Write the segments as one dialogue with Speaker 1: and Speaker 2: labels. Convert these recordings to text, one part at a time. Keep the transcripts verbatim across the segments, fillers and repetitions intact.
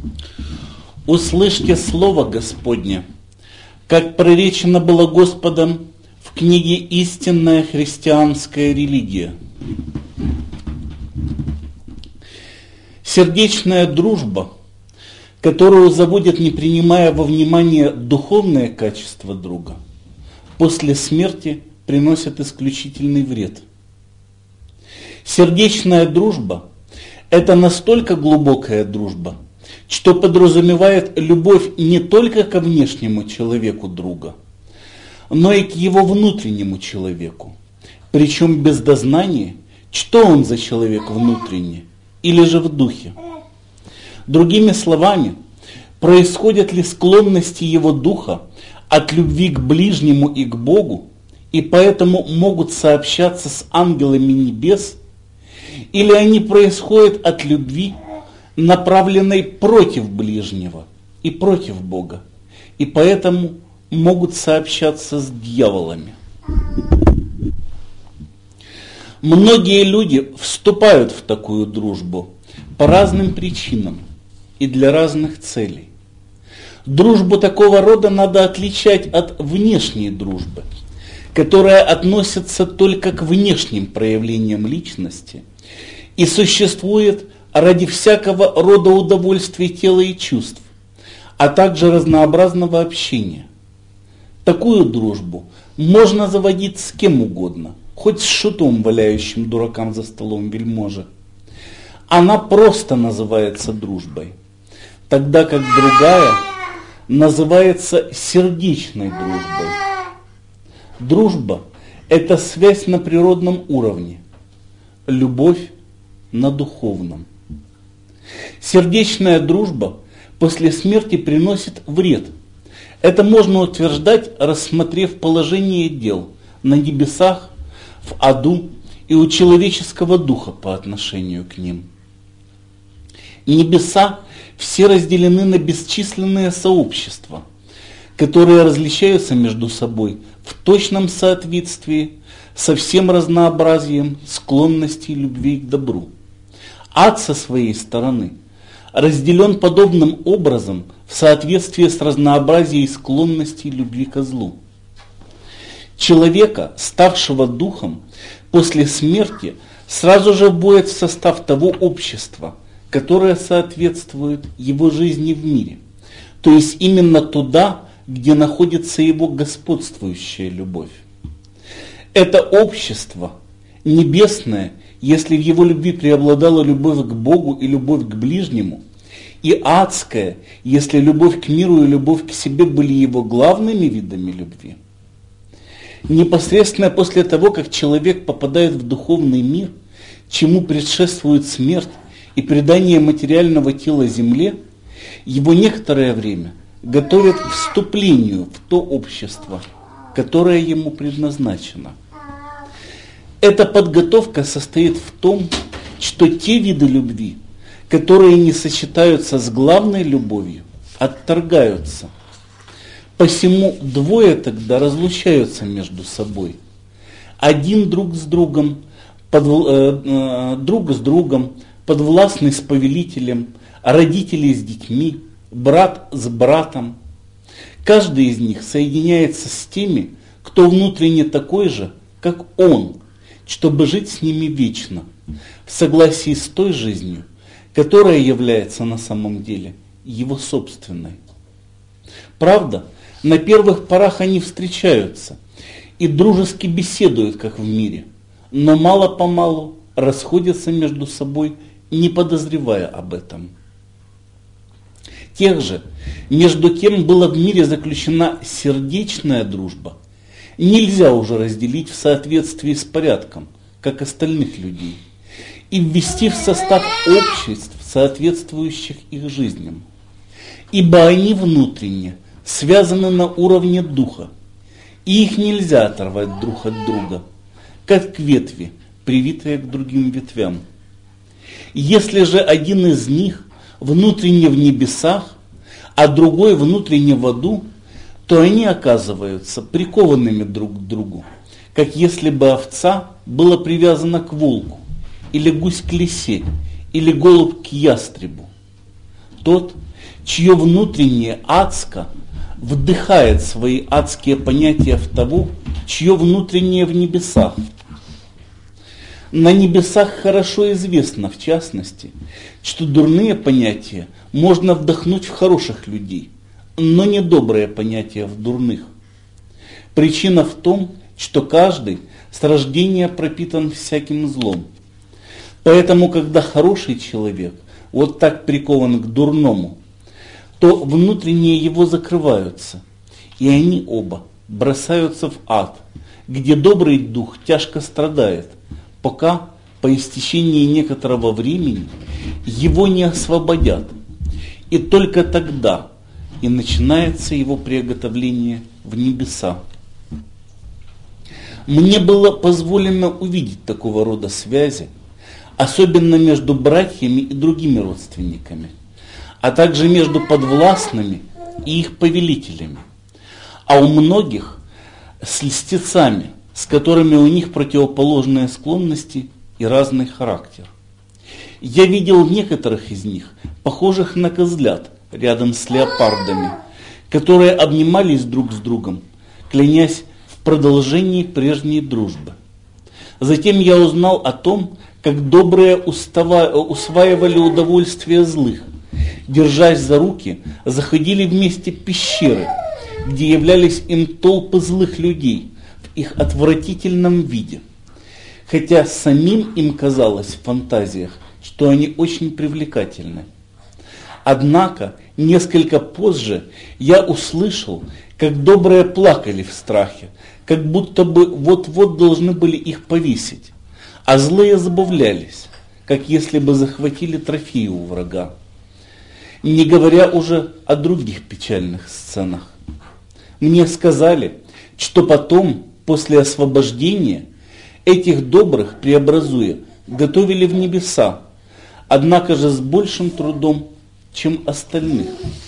Speaker 1: Услышьте слово Господне, как проречено было Господом в книге «Истинная христианская религия». Сердечная дружба, которую заводят, не принимая во внимание духовное качество друга, после смерти приносит исключительный вред. Сердечная дружба – это настолько глубокая дружба, что подразумевает любовь не только ко внешнему человеку друга, но и к его внутреннему человеку, причем без дознания, что он за человек внутренний или же в духе. Другими словами, происходят ли склонности его духа от любви к ближнему и к Богу, и поэтому могут сообщаться с ангелами небес, или они происходят от любви, направленной против ближнего и против Бога, и поэтому могут сообщаться с дьяволами. Многие люди вступают в такую дружбу по разным причинам и для разных целей. Дружбу такого рода надо отличать от внешней дружбы, которая относится только к внешним проявлениям личности и существует ради всякого рода удовольствия тела и чувств, а также разнообразного общения. Такую дружбу можно заводить с кем угодно, хоть с шутом, валяющим дуракам за столом вельможи. Она просто называется дружбой, тогда как другая называется сердечной дружбой. Дружба – это связь на природном уровне, любовь на духовном. Сердечная дружба после смерти приносит вред. Это можно утверждать, рассмотрев положение дел на небесах, в аду и у человеческого духа по отношению к ним. Небеса все разделены на бесчисленные сообщества, которые различаются между собой в точном соответствии со всем разнообразием склонностей любви к добру. Ад со своей стороны разделен подобным образом в соответствии с разнообразием склонностей любви ко злу. Человека, ставшего духом, после смерти сразу же вводят в состав того общества, которое соответствует его жизни в мире, то есть именно туда, где находится его господствующая любовь. Это общество небесное, если в его любви преобладала любовь к Богу и любовь к ближнему, и адское, если любовь к миру и любовь к себе были его главными видами любви. Непосредственно после того, как человек попадает в духовный мир, чему предшествует смерть и предание материального тела земле, его некоторое время готовят к вступлению в то общество, которое ему предназначено. Эта подготовка состоит в том, что те виды любви, которые не сочетаются с главной любовью, отторгаются. Посему двое тогда разлучаются между собой. Один друг с другом, под, э, э, друг с другом, подвластный с повелителем, родители с детьми, брат с братом. Каждый из них соединяется с теми, кто внутренне такой же, как он, чтобы жить с ними вечно, в согласии с той жизнью, которая является на самом деле его собственной. Правда, на первых порах они встречаются и дружески беседуют, как в мире, но мало-помалу расходятся между собой, не подозревая об этом. Тех же, между кем была в мире заключена сердечная дружба, нельзя уже разделить в соответствии с порядком, как остальных людей, и ввести в состав обществ, соответствующих их жизням. Ибо они внутренне связаны на уровне духа, и их нельзя оторвать друг от друга, как ветви, привитые к другим ветвям. Если же один из них внутренне в небесах, а другой внутренне в аду, то они оказываются прикованными друг к другу, как если бы овца была привязана к волку, или гусь к лисе, или голубь к ястребу. Тот, чье внутреннее адско вдыхает свои адские понятия в того, чье внутреннее в небесах. На небесах хорошо известно, в частности, что дурные понятия можно вдохнуть в хороших людей, но не добрые понятия в дурных. Причина в том, что каждый с рождения пропитан всяким злом. Поэтому, когда хороший человек вот так прикован к дурному, то внутренние его закрываются, и они оба бросаются в ад, где добрый дух тяжко страдает, пока по истечении некоторого времени его не освободят. И только тогда и начинается его приготовление в небеса. Мне было позволено увидеть такого рода связи, особенно между братьями и другими родственниками, а также между подвластными и их повелителями, а у многих с льстецами, с которыми у них противоположные склонности и разный характер. Я видел некоторых из них, похожих на козлят, рядом с леопардами, которые обнимались друг с другом, клянясь в продолжении прежней дружбы. Затем я узнал о том, как добрые устава, усваивали удовольствие злых, держась за руки, заходили вместе в пещеры, где являлись им толпы злых людей в их отвратительном виде, хотя самим им казалось в фантазиях, что они очень привлекательны. Однако, несколько позже я услышал, как добрые плакали в страхе, как будто бы вот-вот должны были их повесить, а злые забавлялись, как если бы захватили трофеи у врага, не говоря уже о других печальных сценах. Мне сказали, что потом, после освобождения, этих добрых, преобразуя, готовили в небеса, однако же с большим трудом, чем остальных.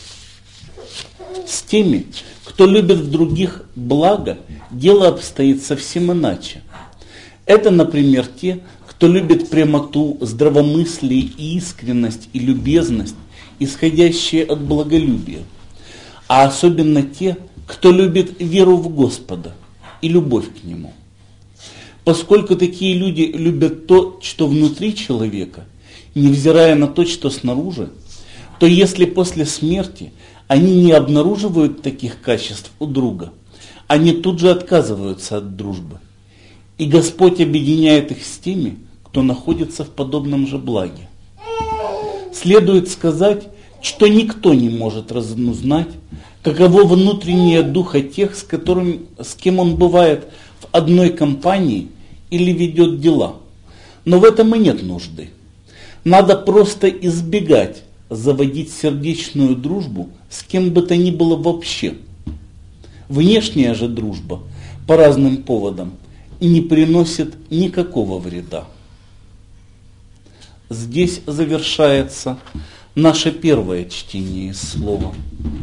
Speaker 1: С теми, кто любит в других благо, дело обстоит совсем иначе. Это, например, те, кто любит прямоту, здравомыслие, и искренность и любезность, исходящие от благолюбия, а особенно те, кто любит веру в Господа и любовь к Нему. Поскольку такие люди любят то, что внутри человека, невзирая на то, что снаружи, то если после смерти они не обнаруживают таких качеств у друга, они тут же отказываются от дружбы. И Господь объединяет их с теми, кто находится в подобном же благе. Следует сказать, что никто не может разузнать, каково внутреннее духа тех, с, которым, с кем он бывает в одной компании или ведет дела. Но в этом и нет нужды. Надо просто избегать заводить сердечную дружбу с кем бы то ни было вообще. Внешняя же дружба по разным поводам не приносит никакого вреда. Здесь завершается наше первое чтение из слова.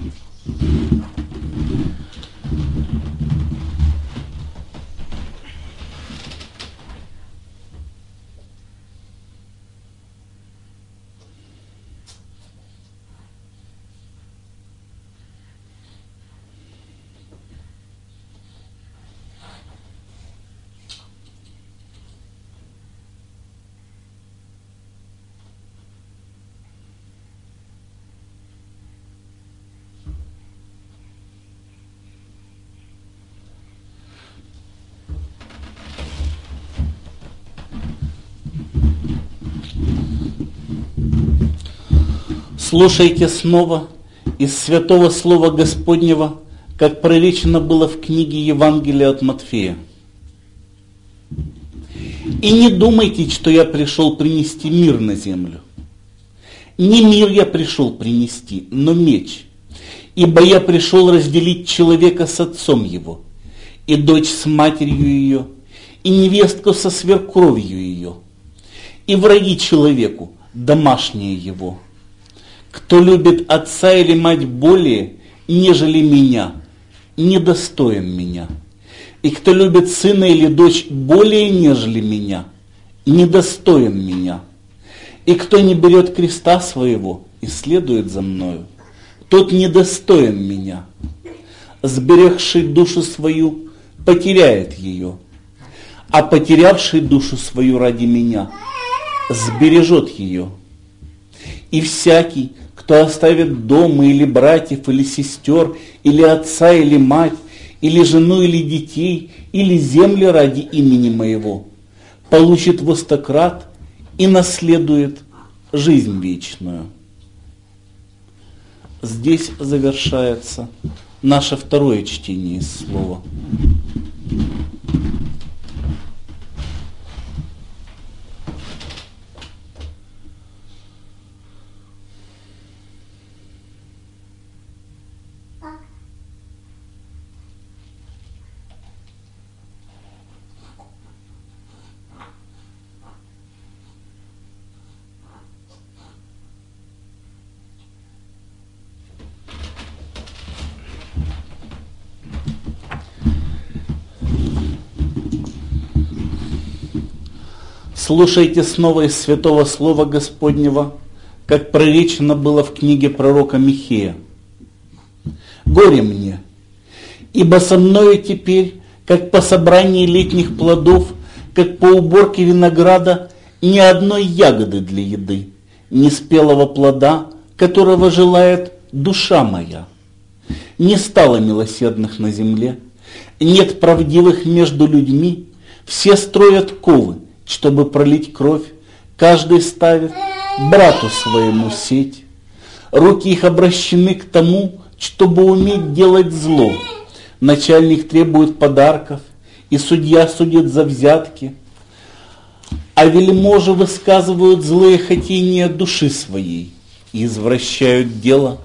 Speaker 1: Слушайте снова из Святого Слова Господнего, как проречено было в книге Евангелия от Матфея. «И не думайте, что я пришел принести мир на землю. Не мир я пришел принести, но меч. Ибо я пришел разделить человека с отцом его, и дочь с матерью ее, и невестку со свекровью ее, и враги человеку, домашние его. Кто любит отца или мать более, нежели меня, недостоин меня. И кто любит сына или дочь более, нежели меня, недостоин меня. И кто не берет креста своего и следует за мною, тот недостоин меня. Сберегший душу свою потеряет ее, а потерявший душу свою ради меня сбережет ее. И всякий, кто оставит дома или братьев, или сестер, или отца, или мать, или жену, или детей, или земли ради имени моего, получит во сто крат и наследует жизнь вечную. Здесь завершается наше второе чтение из слова. Слушайте снова из Святого Слова Господнего, как проречено было в книге пророка Михея. «Горе мне, ибо со мною теперь, как по собрании летних плодов, как по уборке винограда, ни одной ягоды для еды, ни спелого плода, которого желает душа моя. Не стало милосердных на земле, нет правдивых между людьми, все строят ковы, чтобы пролить кровь, каждый ставит брату своему сеть. Руки их обращены к тому, чтобы уметь делать зло. Начальник требует подарков, и судья судит за взятки. А вельможи высказывают злые хотения души своей и извращают дело.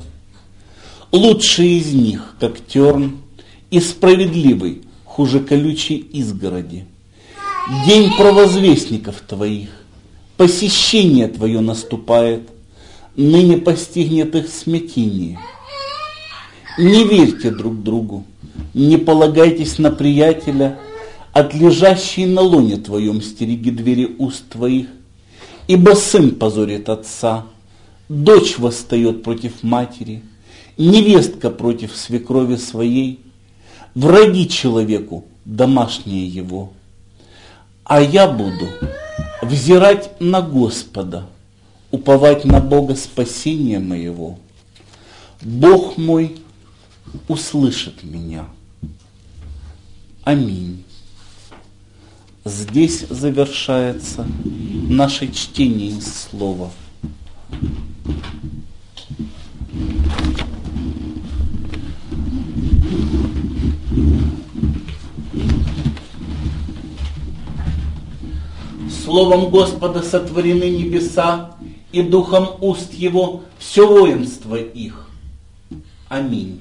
Speaker 1: Лучший из них, как терн, и справедливый, хуже колючей изгороди. День провозвестников твоих, посещение твое наступает, ныне постигнет их смятение. Не верьте друг другу, не полагайтесь на приятеля, от лежащей на лоне твоем стереги двери уст твоих, ибо сын позорит отца, дочь восстает против матери, невестка против свекрови своей, враги человеку, домашнее его. А я буду взирать на Господа, уповать на Бога спасения моего. Бог мой услышит меня. Аминь. Здесь завершается наше чтение из слова. Словом Господа сотворены небеса, и духом уст Его все воинство их. Аминь.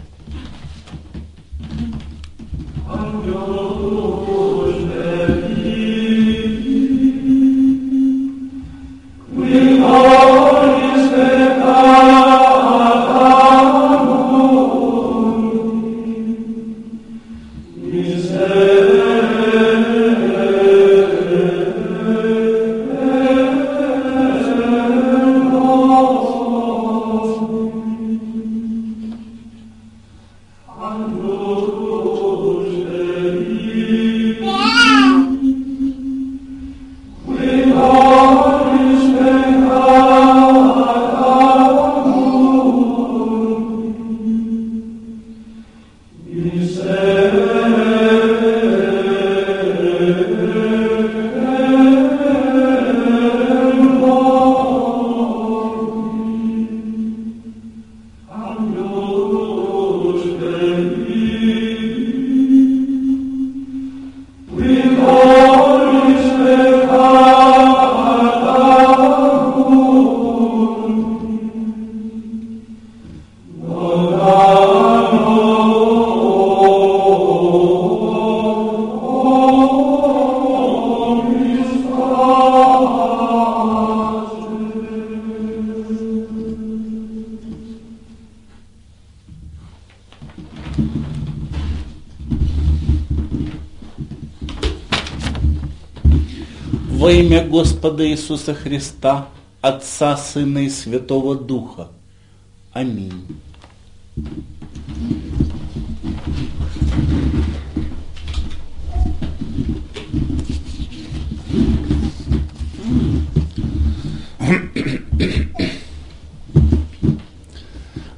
Speaker 1: Во имя Господа Иисуса Христа, Отца, Сына и Святого Духа. Аминь.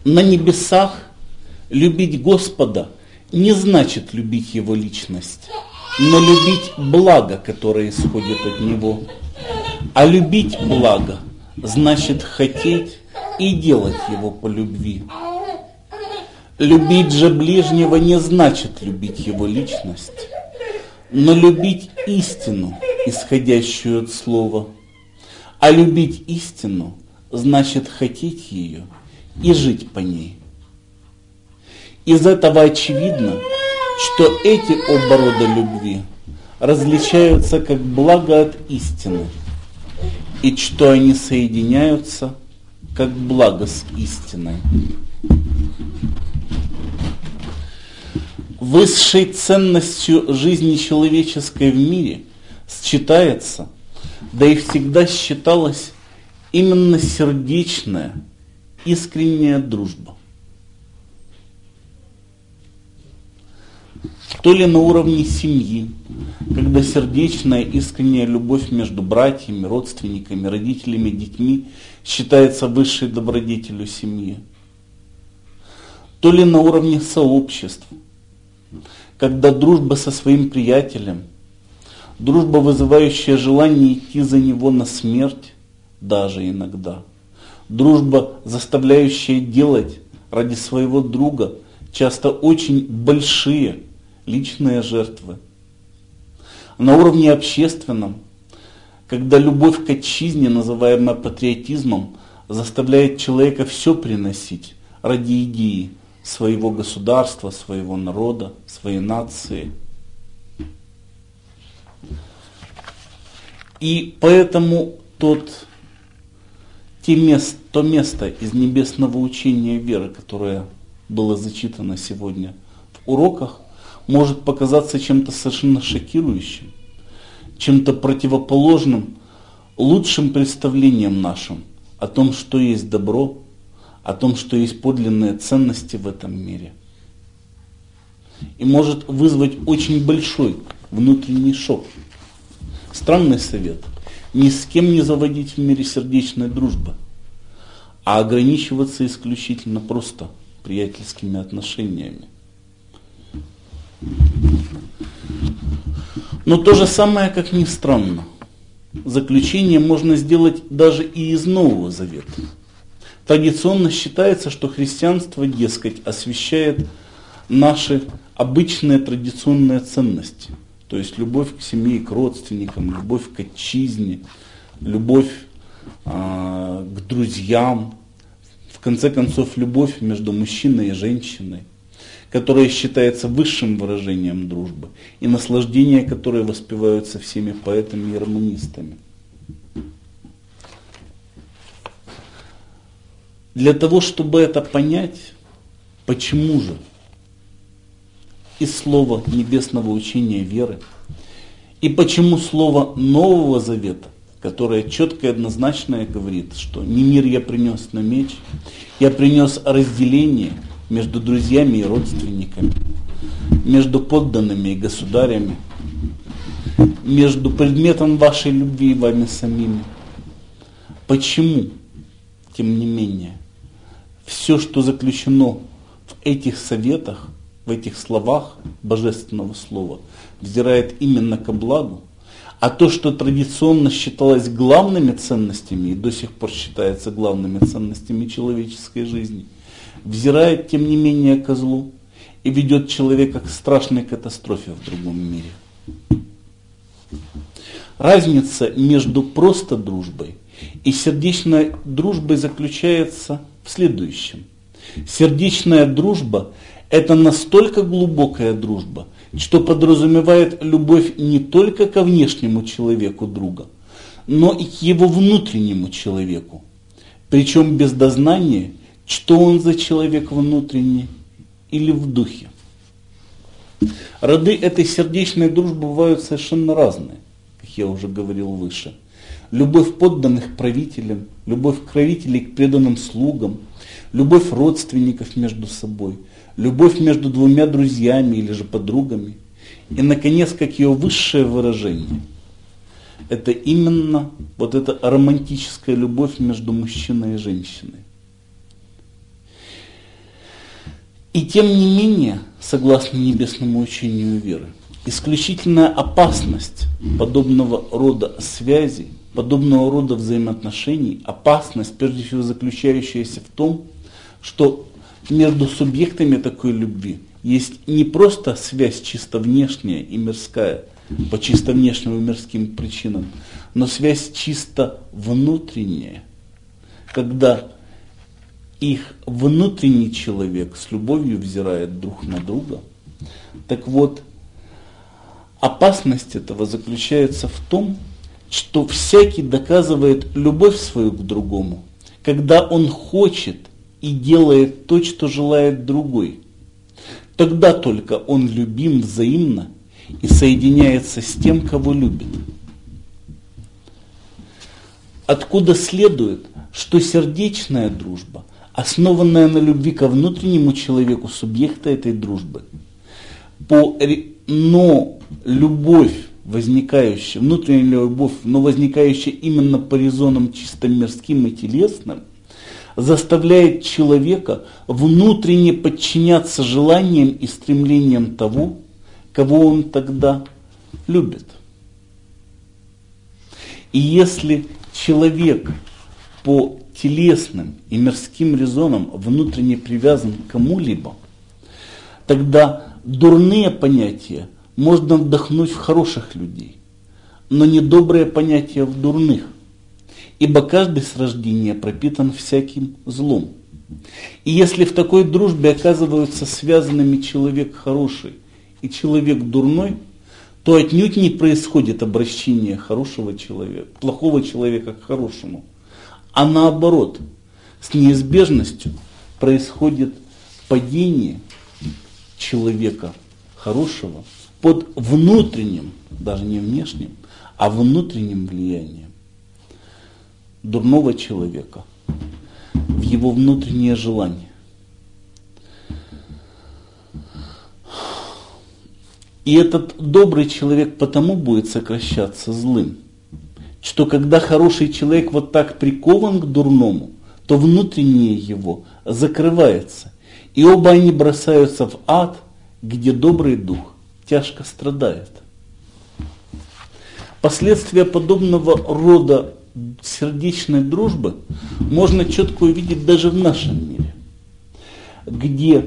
Speaker 1: На небесах любить Господа не значит любить Его личность, но любить благо, которое исходит от Него. А любить благо значит хотеть и делать его по любви. Любить же ближнего не значит любить его личность, но любить истину, исходящую от слова. А любить истину значит хотеть ее и жить по ней. Из этого очевидно, что эти оба рода любви различаются как благо от истины, и что они соединяются как благо с истиной. Высшей ценностью жизни человеческой в мире считается, да и всегда считалась, именно сердечная, искренняя дружба. То ли на уровне семьи, когда сердечная, искренняя любовь между братьями, родственниками, родителями, детьми считается высшей добродетелью семьи. То ли на уровне сообществ, когда дружба со своим приятелем, дружба, вызывающая желание идти за него на смерть, даже иногда, дружба, заставляющая делать ради своего друга часто очень большие личные жертвы. На уровне общественном, когда любовь к отчизне, называемая патриотизмом, заставляет человека все приносить ради идеи своего государства, своего народа, своей нации. И поэтому тот, те мест, то место из небесного учения веры, которое было зачитано сегодня в уроках, может показаться чем-то совершенно шокирующим, чем-то противоположным лучшим представлением нашим о том, что есть добро, о том, что есть подлинные ценности в этом мире. И может вызвать очень большой внутренний шок. Странный совет. Ни с кем не заводить в мире сердечной дружбы, а ограничиваться исключительно просто приятельскими отношениями. Но то же самое, как ни странно, заключение можно сделать даже и из Нового Завета. Традиционно считается, что христианство, дескать, освящает наши обычные традиционные ценности. То есть любовь к семье и к родственникам, любовь к отчизне, любовь э, к друзьям, в конце концов, любовь между мужчиной и женщиной, которая считается высшим выражением дружбы, и наслаждения, которые воспеваются всеми поэтами и романистами. Для того, чтобы это понять, почему же из слова небесного учения веры, и почему слово Нового Завета, которое четко и однозначно говорит, что не мир я принес, но меч, я принес разделение между друзьями и родственниками, между подданными и государями, между предметом вашей любви и вами самими. Почему, тем не менее, все, что заключено в этих советах, в этих словах Божественного Слова, взирает именно ко благу, а то, что традиционно считалось главными ценностями и до сих пор считается главными ценностями человеческой жизни, взирает, тем не менее, ко злу и ведет человека к страшной катастрофе в другом мире. Разница между просто дружбой и сердечной дружбой заключается в следующем. Сердечная дружба – это настолько глубокая дружба, что подразумевает любовь не только ко внешнему человеку друга, но и к его внутреннему человеку, причем без дознания, что он за человек внутренний или в духе. Роды этой сердечной дружбы бывают совершенно разные, как я уже говорил выше. Любовь подданных правителям, любовь правителей к преданным слугам, любовь родственников между собой, любовь между двумя друзьями или же подругами. И, наконец, как ее высшее выражение, это именно вот эта романтическая любовь между мужчиной и женщиной. И тем не менее, согласно небесному учению веры, исключительная опасность подобного рода связей, подобного рода взаимоотношений, опасность, прежде всего заключающаяся в том, что между субъектами такой любви есть не просто связь чисто внешняя и мирская, по чисто внешним и мирским причинам, но связь чисто внутренняя, когда их внутренний человек с любовью взирает друг на друга. Так вот, опасность этого заключается в том, что всякий доказывает любовь свою к другому, когда он хочет и делает то, что желает другой. Тогда только он любим взаимно и соединяется с тем, кого любит. Откуда следует, что сердечная дружба, основанная на любви ко внутреннему человеку субъекта этой дружбы, по, но любовь, возникающая, внутренняя любовь, но возникающая именно по резонам чисто мирским и телесным, заставляет человека внутренне подчиняться желаниям и стремлениям того, кого он тогда любит. И если человек по телесным и мирским резонам внутренне привязан к кому-либо, тогда дурные понятия можно вдохнуть в хороших людей, но недобрые понятия в дурных, ибо каждый с рождения пропитан всяким злом. И если в такой дружбе оказываются связанными человек хороший и человек дурной, то отнюдь не происходит обращение хорошего человека, плохого человека к хорошему, а наоборот, с неизбежностью происходит падение человека хорошего под внутренним, даже не внешним, а внутренним влиянием дурного человека в его внутреннее желание. И этот добрый человек потому будет сокращаться злым, что когда хороший человек вот так прикован к дурному, то внутреннее его закрывается, и оба они бросаются в ад, где добрый дух тяжко страдает. Последствия подобного рода сердечной дружбы можно четко увидеть даже в нашем мире, где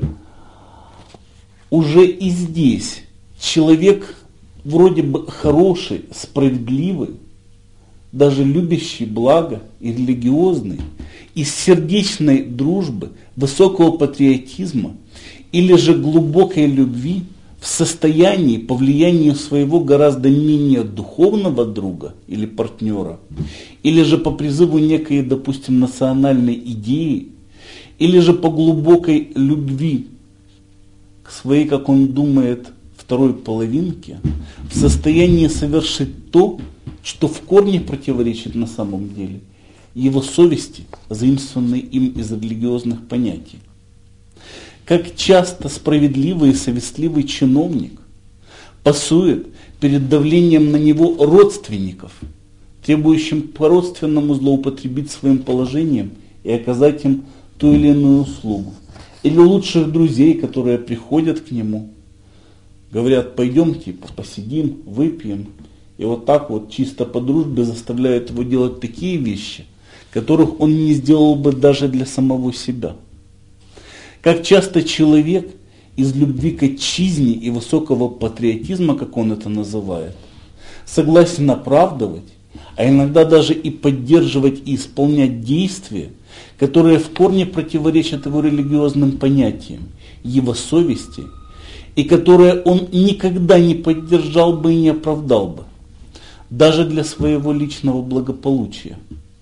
Speaker 1: уже и здесь человек вроде бы хороший, справедливый, даже любящий благо и религиозный, из сердечной дружбы, высокого патриотизма или же глубокой любви в состоянии, по влиянию своего гораздо менее духовного друга или партнера, или же по призыву некой, допустим, национальной идеи, или же по глубокой любви к своей, как он думает, второй половинке, в состоянии совершить то, что в корне противоречит на самом деле его совести, заимствованной им из религиозных понятий. Как часто справедливый и совестливый чиновник пасует перед давлением на него родственников, требующим по-родственному злоупотребить своим положением и оказать им ту или иную услугу. Или лучших друзей, которые приходят к нему, говорят: пойдем, типа, посидим, выпьем. И вот так вот чисто по дружбе заставляют его делать такие вещи, которых он не сделал бы даже для самого себя. Как часто человек из любви к отчизне и высокого патриотизма, как он это называет, согласен оправдывать, а иногда даже и поддерживать и исполнять действия, которые в корне противоречат его религиозным понятиям, его совести, и которые он никогда не поддержал бы и не оправдал бы, даже для своего личного благополучия.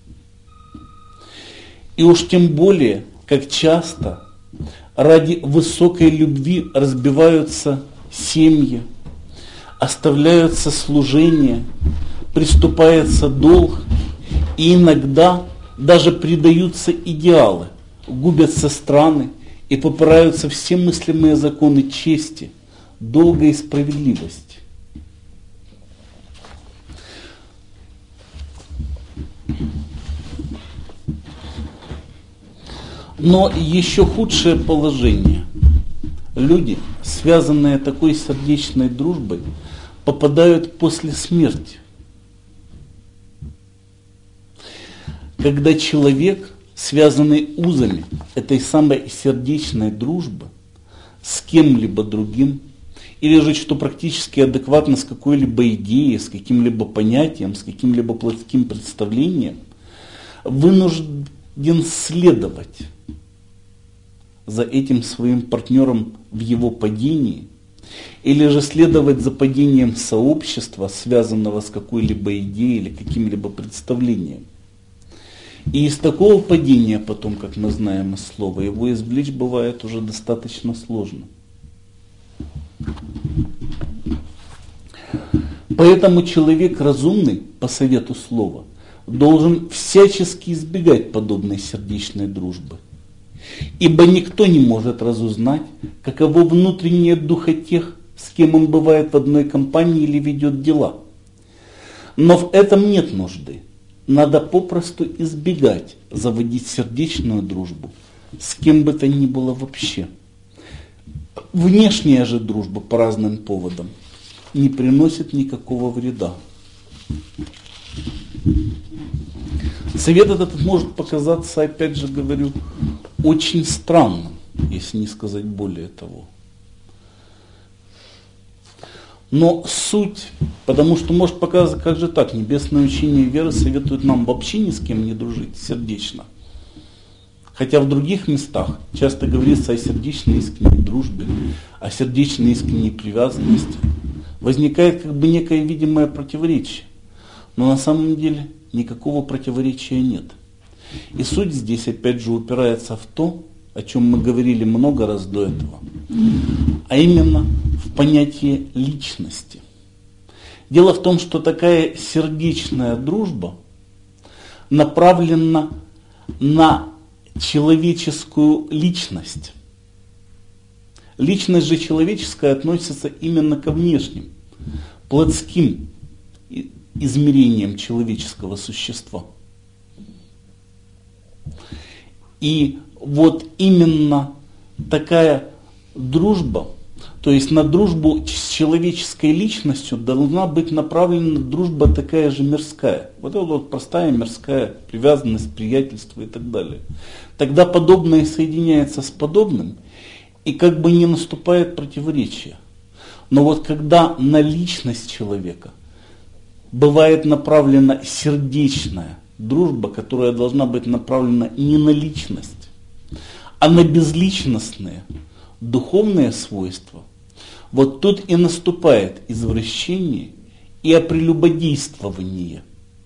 Speaker 1: И уж тем более, как часто ради высокой любви разбиваются семьи, оставляются служения, приступается долг, и иногда даже предаются идеалы, губятся страны и попираются все мыслимые законы чести, долга и справедливости. Но еще худшее положение люди, связанные такой сердечной дружбой, попадают после смерти. Когда человек, связанный узами этой самой сердечной дружбы с кем-либо другим, или же что практически адекватно с какой-либо идеей, с каким-либо понятием, с каким-либо плотским представлением, вынужден следовать за этим своим партнером в его падении, или же следовать за падением сообщества, связанного с какой-либо идеей или каким-либо представлением. И из такого падения потом, как мы знаем из слова, его извлечь бывает уже достаточно сложно. Поэтому человек разумный, по совету слова, должен всячески избегать подобной сердечной дружбы. Ибо никто не может разузнать, каково внутреннее духо тех, с кем он бывает в одной компании или ведет дела. Но в этом нет нужды. Надо попросту избегать заводить сердечную дружбу с кем бы то ни было вообще. Внешняя же дружба по разным поводам не приносит никакого вреда. Совет этот может показаться, опять же говорю, очень странным, если не сказать более того. Но суть, потому что может показаться, как же так, небесное учение веры советует нам вообще ни с кем не дружить сердечно. Хотя в других местах часто говорится о сердечной искренней дружбе, о сердечной искренней привязанности. Возникает как бы некое видимое противоречие. Но на самом деле никакого противоречия нет. И суть здесь опять же упирается в то, о чем мы говорили много раз до этого, а именно в понятие личности. Дело в том, что такая сердечная дружба направлена на человеческую личность. Личность же человеческая относится именно ко внешним, плотским измерениям человеческого существа. И вот именно такая дружба, то есть на дружбу с человеческой личностью должна быть направлена дружба такая же мирская. Вот это вот простая мирская привязанность, приятельство и так далее. Тогда подобное соединяется с подобным, и как бы не наступает противоречие. Но вот когда на личность человека бывает направлена сердечная дружба, которая должна быть направлена не на личность, а на безличностные духовные свойства, вот тут и наступает извращение и прелюбодействование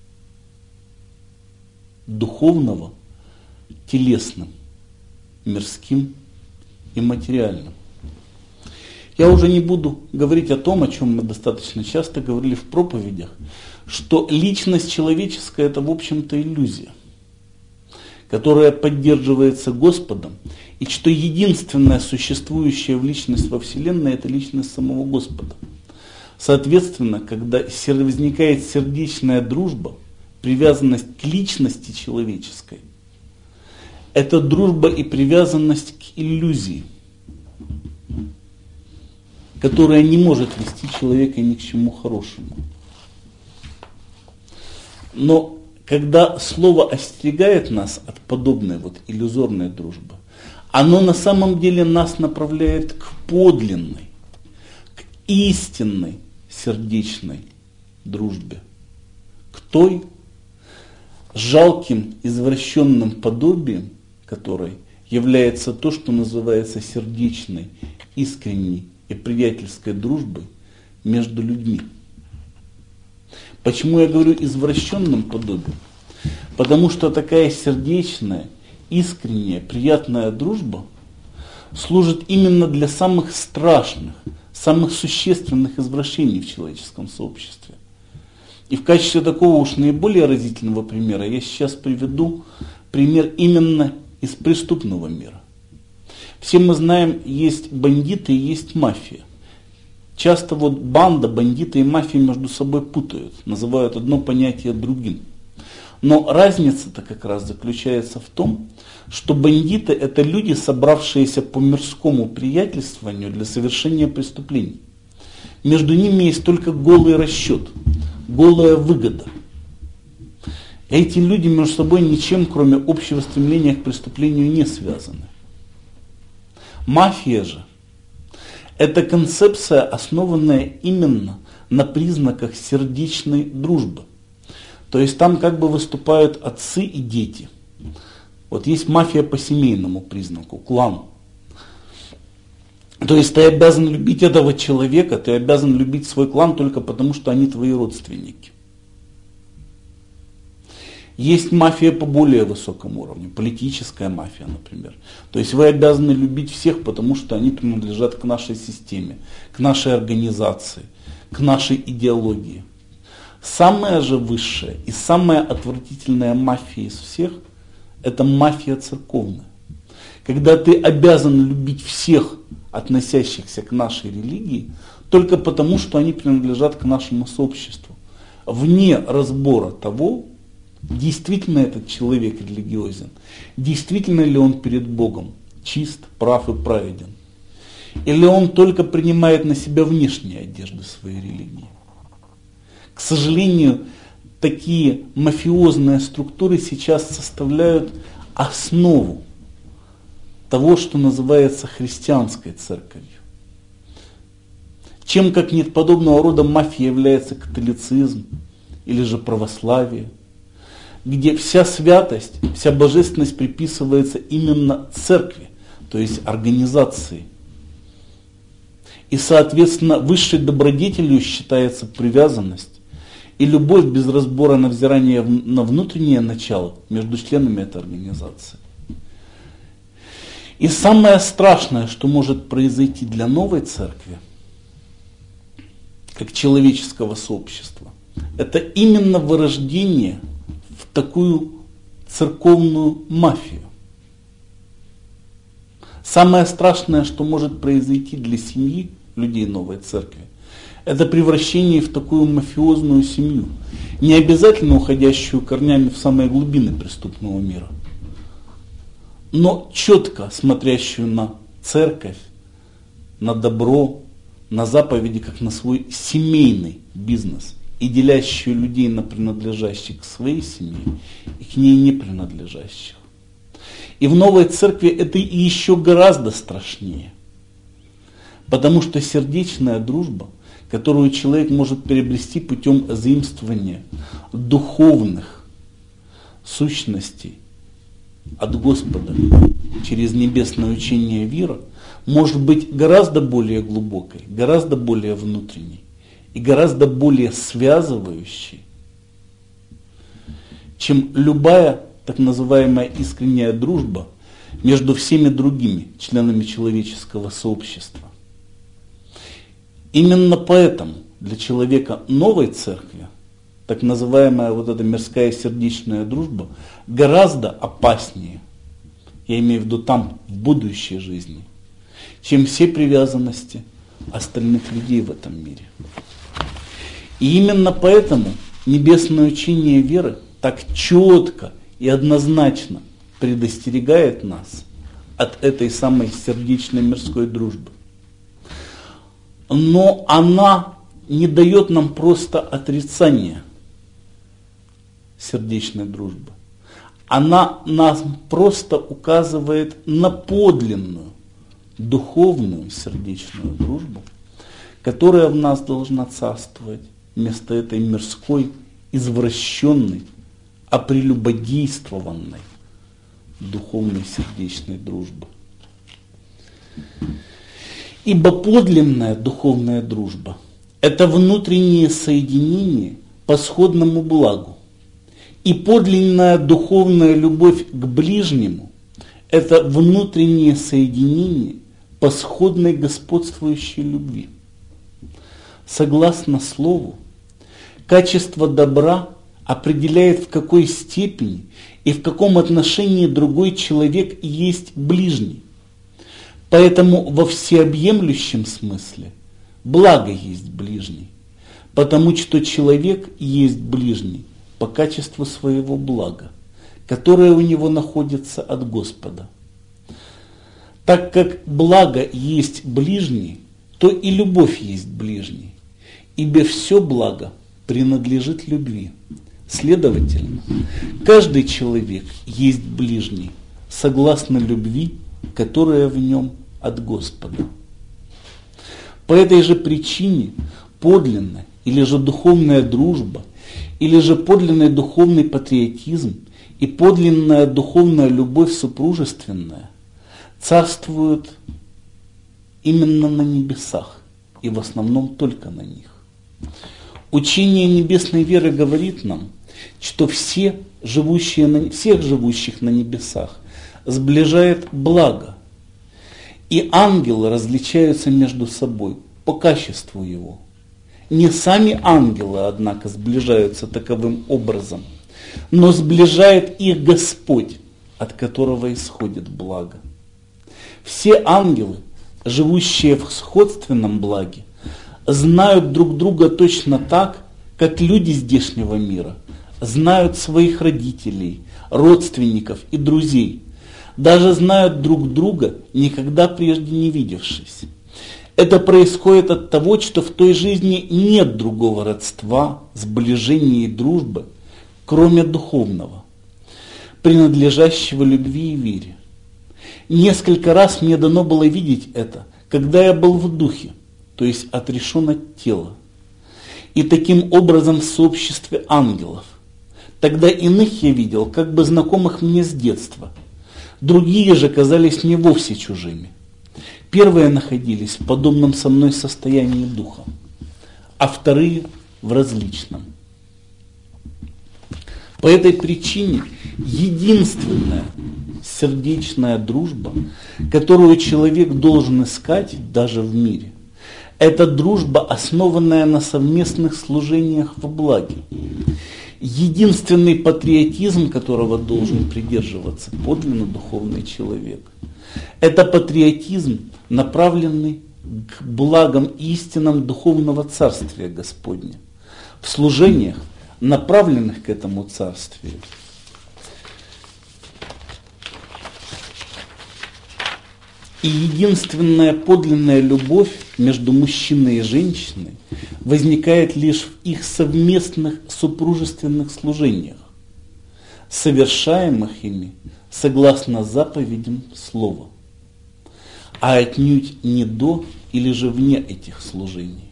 Speaker 1: духовного телесным, мирским и материальным. Я уже не буду говорить о том, о чем мы достаточно часто говорили в проповедях, что личность человеческая это в общем-то иллюзия, которая поддерживается Господом, и что единственная существующая в личность во Вселенной это личность самого Господа. Соответственно, когда возникает сердечная дружба, привязанность к личности человеческой, это дружба и привязанность к иллюзии, которая не может вести человека ни к чему хорошему. Но когда слово остерегает нас от подобной вот иллюзорной дружбы, оно на самом деле нас направляет к подлинной, к истинной сердечной дружбе, к той жалким извращенным подобием, которой является то, что называется сердечной, искренней и приятельской дружбой между людьми. Почему я говорю извращенным подобием? Потому что такая сердечная, искренняя, приятная дружба служит именно для самых страшных, самых существенных извращений в человеческом сообществе. И в качестве такого уж наиболее разительного примера я сейчас приведу пример именно из преступного мира. Все мы знаем, есть бандиты и есть мафия. Часто вот банда, бандиты и мафия между собой путают, называют одно понятие другим. Но разница-то как раз заключается в том, что бандиты это люди, собравшиеся по мирскому приятельствованию для совершения преступлений. Между ними есть только голый расчет, голая выгода. Эти люди между собой ничем, кроме общего стремления к преступлению, не связаны. Мафия же – это концепция, основанная именно на признаках сердечной дружбы. То есть там как бы выступают отцы и дети. Вот есть мафия по семейному признаку, клан. То есть ты обязан любить этого человека, ты обязан любить свой клан только потому, что они твои родственники. Есть мафия по более высокому уровню, политическая мафия, например. То есть вы обязаны любить всех, потому что они принадлежат к нашей системе, к нашей организации, к нашей идеологии. Самая же высшая и самая отвратительная мафия из всех – это мафия церковная. Когда ты обязан любить всех, относящихся к нашей религии, только потому, что они принадлежат к нашему сообществу, вне разбора того, действительно этот человек религиозен, действительно ли он перед Богом чист, прав и праведен, или он только принимает на себя внешние одежды своей религии. К сожалению, такие мафиозные структуры сейчас составляют основу того, что называется христианской церковью. Чем как нет подобного рода мафия является католицизм или же православие, где вся святость, вся божественность приписывается именно церкви, то есть организации. И, соответственно, высшей добродетелью считается привязанность и любовь без разбора на взирание на внутреннее начало между членами этой организации. И самое страшное, что может произойти для новой церкви, как человеческого сообщества, это именно вырождение в такую церковную мафию. Самое страшное, что может произойти для семьи людей новой церкви, это превращение в такую мафиозную семью, не обязательно уходящую корнями в самые глубины преступного мира, но четко смотрящую на церковь, на добро, на заповеди, как на свой семейный бизнес, и делящую людей на принадлежащих к своей семье и к ней не принадлежащих. И в новой церкви это еще гораздо страшнее, потому что сердечная дружба, которую человек может приобрести путем заимствования духовных сущностей от Господа через небесное учение вера, может быть гораздо более глубокой, гораздо более внутренней и гораздо более связывающей, чем любая так называемая искренняя дружба между всеми другими членами человеческого сообщества. Именно поэтому для человека новой церкви так называемая вот эта мирская сердечная дружба гораздо опаснее, я имею в виду там, в будущей жизни, чем все привязанности остальных людей в этом мире. И именно поэтому небесное учение веры так четко и однозначно предостерегает нас от этой самой сердечной мирской дружбы. Но она не дает нам просто отрицания сердечной дружбы. Она нам просто указывает на подлинную, духовную сердечную дружбу, которая в нас должна царствовать вместо этой мирской, извращенной, опрелюбодействованной духовной сердечной дружбы. Ибо подлинная духовная дружба – это внутреннее соединение по сходному благу. И подлинная духовная любовь к ближнему – это внутреннее соединение по сходной господствующей любви. Согласно слову, качество добра определяет, в какой степени и в каком отношении другой человек есть ближний. Поэтому во всеобъемлющем смысле благо есть ближний, потому что человек есть ближний по качеству своего блага, которое у него находится от Господа. Так как благо есть ближний, то и любовь есть ближний, ибо все благо принадлежит любви. Следовательно, каждый человек есть ближний, согласно любви, которая в нем от Господа. По этой же причине подлинная или же духовная дружба, или же подлинный духовный патриотизм и подлинная духовная любовь супружественная царствуют именно на небесах и в основном только на них. Учение небесной веры говорит нам, что все живущие на, всех живущих на небесах сближает благо, и ангелы различаются между собой по качеству его. Не сами ангелы, однако, сближаются таковым образом, но сближает их Господь, от которого исходит благо. Все ангелы, живущие в сходственном благе, знают друг друга точно так, как люди здешнего мира знают своих родителей, родственников и друзей, даже знают друг друга, никогда прежде не видевшись. Это происходит от того, что в той жизни нет другого родства, сближения и дружбы, кроме духовного, принадлежащего любви и вере. Несколько раз мне дано было видеть это, когда я был в духе, то есть отрешен от тела, и таким образом в сообществе ангелов. Тогда иных я видел, как бы знакомых мне с детства, другие же казались мне вовсе чужими. Первые находились в подобном со мной состоянии духа, а вторые в различном. По этой причине единственная сердечная дружба, которую человек должен искать даже в мире, это дружба, основанная на совместных служениях во благе. Единственный патриотизм, которого должен придерживаться подлинно духовный человек, это патриотизм, направленный к благам и истинам духовного царствия Господня, в служениях, направленных к этому царствию. И единственная подлинная любовь между мужчиной и женщиной возникает лишь в их совместных супружественных служениях, совершаемых ими согласно заповедям Слова, а отнюдь не до или же вне этих служений.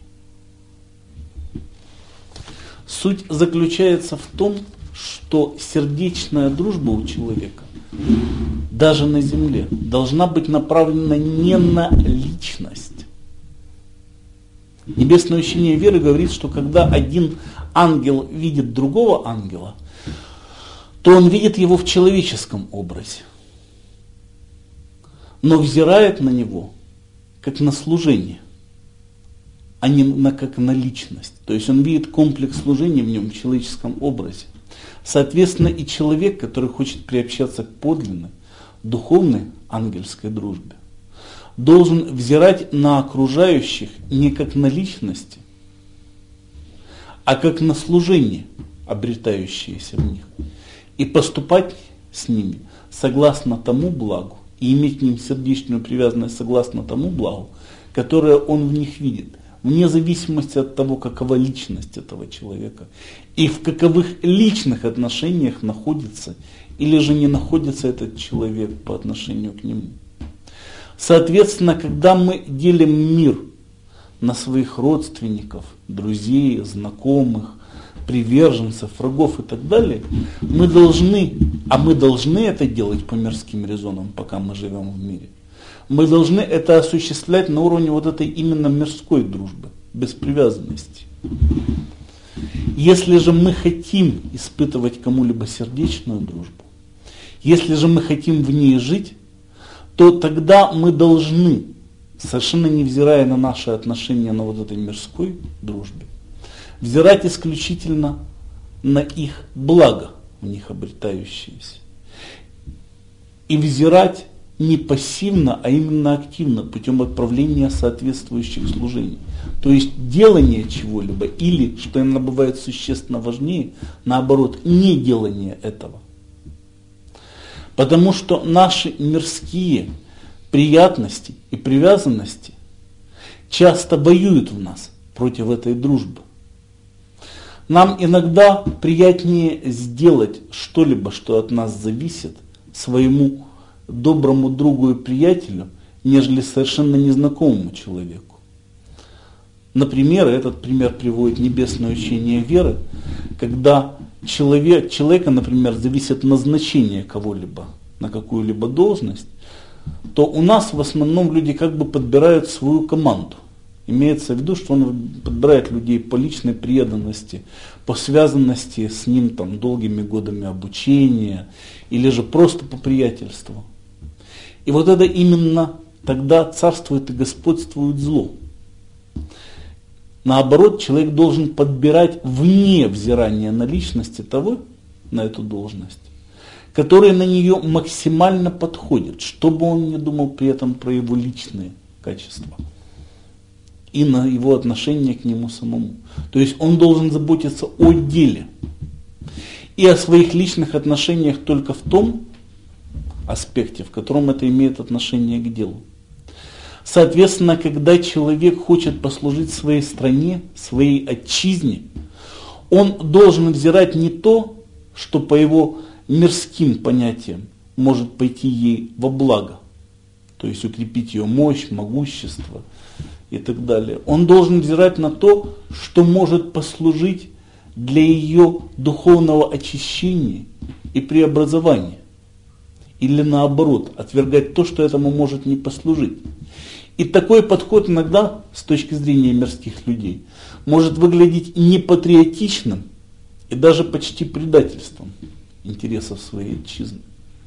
Speaker 1: Суть заключается в том, что сердечная дружба у человека даже на земле должна быть направлена не на личность. Небесное учение веры говорит, что когда один ангел видит другого ангела, то он видит его в человеческом образе, но взирает на него как на служение, а не на, как на личность. То есть он видит комплекс служения в нем в человеческом образе. Соответственно, и человек, который хочет приобщаться к подлинной, духовной ангельской дружбе, должен взирать на окружающих не как на личности, а как на служение, обретающееся в них, и поступать с ними согласно тому благу, и иметь к ним сердечную привязанность согласно тому благу, которое он в них видит, вне зависимости от того, какова личность этого человека, и в каковых личных отношениях находится или же не находится этот человек по отношению к нему. Соответственно, когда мы делим мир на своих родственников, друзей, знакомых, приверженцев, врагов и так далее, мы должны, а мы должны это делать по мирским резонам, пока мы живем в мире, мы должны это осуществлять на уровне вот этой именно мирской дружбы, без привязанности. Если же мы хотим испытывать кому-либо сердечную дружбу, если же мы хотим в ней жить, то тогда мы должны, совершенно невзирая на наши отношения на вот этой мирской дружбе, взирать исключительно на их благо, в них обретающиеся, и взирать не пассивно, а именно активно, путем отправления соответствующих служений. То есть делание чего-либо, или, что иногда бывает существенно важнее, наоборот, не делание этого. Потому что наши мирские приятности и привязанности часто воюют в нас против этой дружбы. Нам иногда приятнее сделать что-либо, что от нас зависит, своему доброму другу и приятелю, нежели совершенно незнакомому человеку. Например, этот пример приводит небесное учение веры, когда человек, человека, например, зависит назначение кого-либо на какую-либо должность, то у нас в основном люди как бы подбирают свою команду. Имеется в виду, что он подбирает людей по личной преданности, по связанности с ним там, долгими годами обучения, или же просто по приятельству. И вот это именно тогда царствует и господствует зло. Наоборот, человек должен подбирать вне взирания на личности того, на эту должность, который на нее максимально подходит, чтобы он не думал при этом про его личные качества и на его отношение к нему самому. То есть он должен заботиться о деле и о своих личных отношениях только в том аспекте, в котором это имеет отношение к делу. Соответственно, когда человек хочет послужить своей стране, своей отчизне, он должен взирать не то, что по его мирским понятиям может пойти ей во благо, то есть укрепить ее мощь, могущество и так далее. Он должен взирать на то, что может послужить для ее духовного очищения и преобразования. Или наоборот, отвергать то, что этому может не послужить. И такой подход иногда, с точки зрения мирских людей, может выглядеть непатриотичным и даже почти предательством интересов своей отчизны.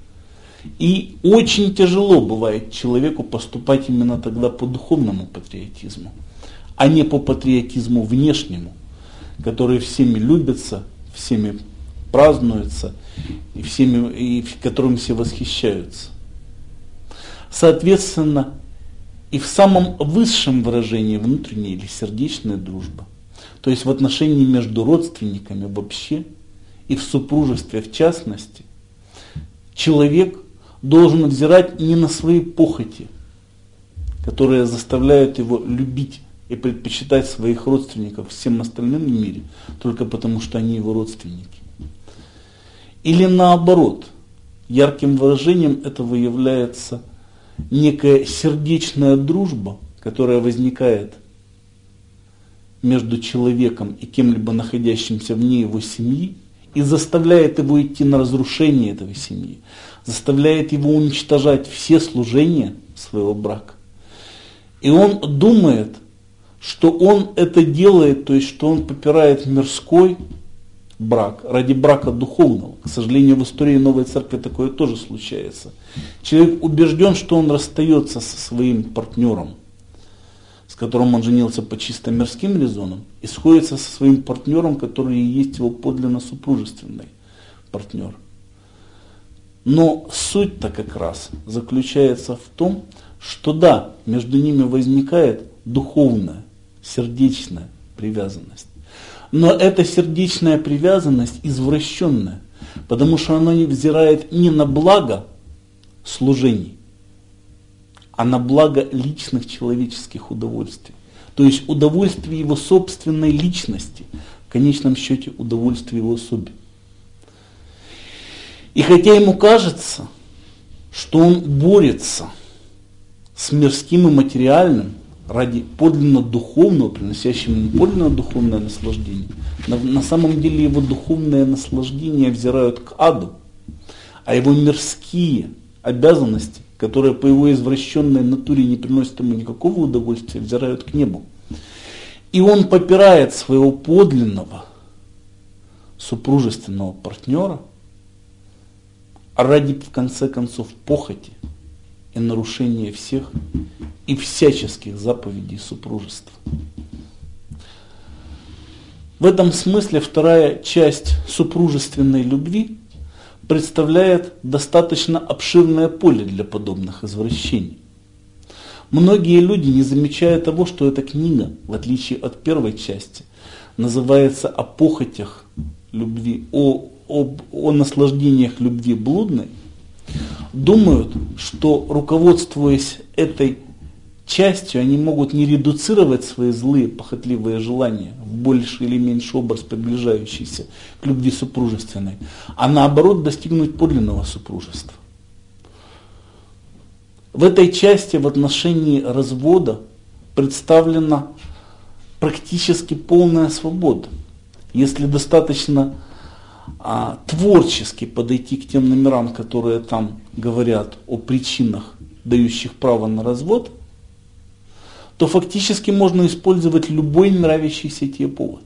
Speaker 1: И очень тяжело бывает человеку поступать именно тогда по духовному патриотизму, а не по патриотизму внешнему, который всеми любится, всеми празднуется и, всеми, и которым все восхищаются. Соответственно, и в самом высшем выражении внутренней или сердечной дружбы, то есть в отношении между родственниками вообще и в супружестве в частности, человек должен взирать не на свои похоти, которые заставляют его любить и предпочитать своих родственников всем остальным в мире, только потому что они его родственники. Или наоборот, ярким выражением этого является некая сердечная дружба, которая возникает между человеком и кем-либо находящимся вне его семьи и заставляет его идти на разрушение этой семьи, заставляет его уничтожать все служения своего брака. И он думает, что он это делает, то есть что он попирает мирской брак ради брака духовного. К сожалению, в истории Новой Церкви такое тоже случается. Человек убежден, что он расстается со своим партнером, с которым он женился по чисто мирским резонам, и сходится со своим партнером, который и есть его подлинно супружественный партнер. Но суть-то как раз заключается в том, что да, между ними возникает духовная, сердечная привязанность. Но эта сердечная привязанность извращенная, потому что она не взирает не на благо служений, а на благо личных человеческих удовольствий. То есть удовольствие его собственной личности, в конечном счете удовольствие его особи. И хотя ему кажется, что он борется с мирским и материальным ради подлинно духовного, приносящего ему подлинно духовное наслаждение, на, на самом деле его духовное наслаждение взирают к аду, а его мирские обязанности, которые по его извращенной натуре не приносят ему никакого удовольствия, взирают к небу. И он попирает своего подлинного супружественного партнера ради, в конце концов, похоти и нарушения всех и всяческих заповедей супружества. В этом смысле вторая часть супружественной любви представляет достаточно обширное поле для подобных извращений. Многие люди не замечают того, что эта книга, в отличие от первой части, называется «О похотях любви», о, о, о наслаждениях любви блудной, думают, что, руководствуясь этой частью, они могут не редуцировать свои злые похотливые желания в больший или меньший образ, приближающийся к любви супружественной, а наоборот достигнуть подлинного супружества. В этой части в отношении развода представлена практически полная свобода. Если достаточно а, творчески подойти к тем номерам, которые там говорят о причинах, дающих право на развод, то фактически можно использовать любой нравящийся тебе повод.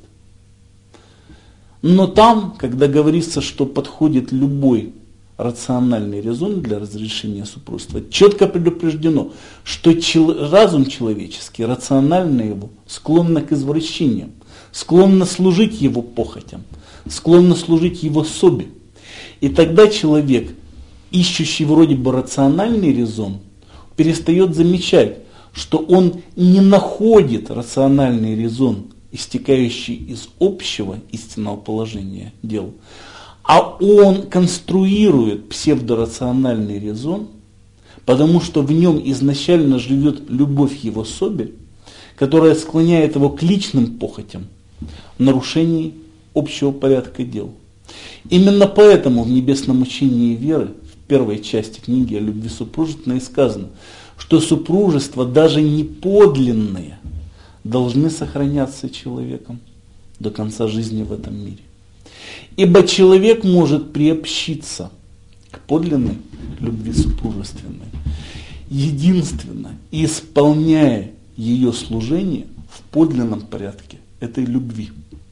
Speaker 1: Но там, когда говорится, что подходит любой рациональный резон для разрешения супружества, четко предупреждено, что чел- разум человеческий, рационально его, склонно к извращениям, склонно служить его похотям, склонно служить его собе. И тогда человек, ищущий вроде бы рациональный резон, перестает замечать, что он не находит рациональный резон, истекающий из общего истинного положения дел, а он конструирует псевдорациональный резон, потому что в нем изначально живет любовь его собе, которая склоняет его к личным похотям в нарушении общего порядка дел. Именно поэтому в небесном учении веры, в первой части книги о любви супружественной сказано, что супружество, даже не подлинное, должны сохраняться человеком до конца жизни в этом мире. Ибо человек может приобщиться к подлинной любви супружественной, единственно исполняя ее служение в подлинном порядке этой любви.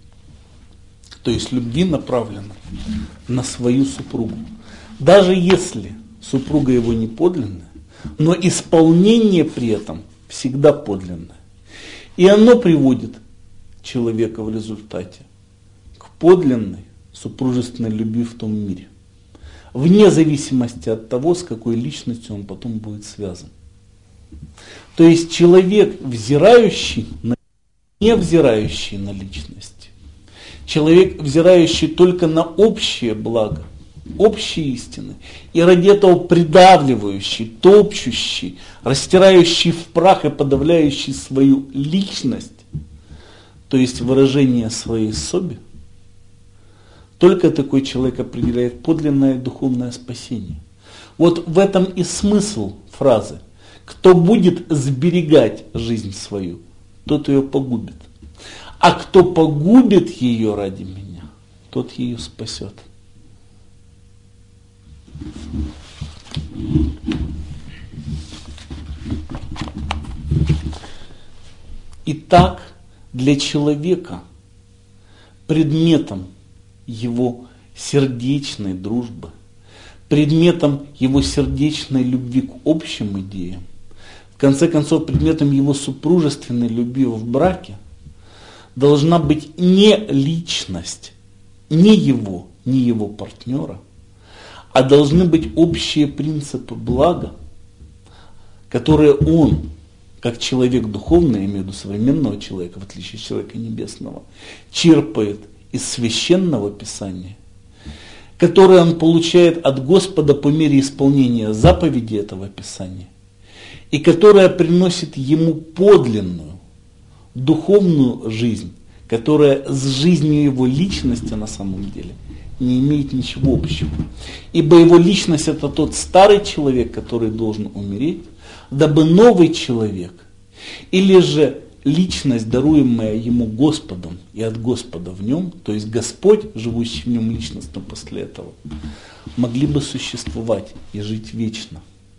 Speaker 1: То есть любви направленной на свою супругу. Даже если супруга его не подлинная, но исполнение при этом всегда подлинное. И оно приводит человека в результате к подлинной супружественной любви в том мире. Вне зависимости от того, с какой личностью он потом будет связан. То есть человек, взирающий на, не взирающий на личность, человек, взирающий только на общее благо, общие истины, и ради этого придавливающий, топчущий, растирающий в прах и подавляющий свою личность, то есть выражение своей собе, только такой человек определяет подлинное духовное спасение. Вот в этом и смысл фразы: кто будет сберегать жизнь свою, тот ее погубит, а кто погубит ее ради меня, тот ее спасет. Итак, для человека предметом его сердечной дружбы, предметом его сердечной любви к общим идеям, в конце концов предметом его супружественной любви в браке должна быть не личность, не его, не его партнера, а должны быть общие принципы блага, которые он, как человек духовный, я имею в виду современного человека, в отличие от человека небесного, черпает из священного писания, которые он получает от Господа по мере исполнения заповедей этого писания, и которая приносит ему подлинную духовную жизнь, которая с жизнью его личности на самом деле не имеет ничего общего. Ибо его личность — это тот старый человек, который должен умереть, дабы новый человек, или же личность, даруемая ему Господом и от Господа в нем, то есть Господь, живущий в нем личностно после этого, могли бы существовать и жить вечно.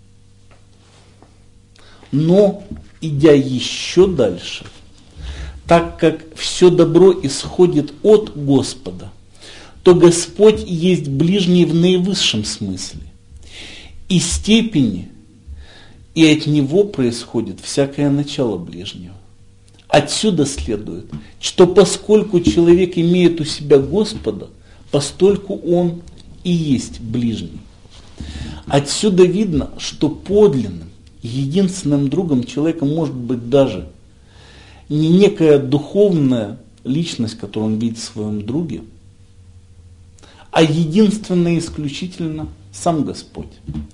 Speaker 1: Но, идя еще дальше, так как все добро исходит от Господа, то Господь есть ближний в наивысшем смысле и степени, и от Него происходит всякое начало ближнего. Отсюда следует, что поскольку человек имеет у себя Господа, постольку он и есть ближний. Отсюда видно, что подлинным, единственным другом человека может быть даже не некая духовная личность, которую он видит в своем друге, а единственно и исключительно сам Господь.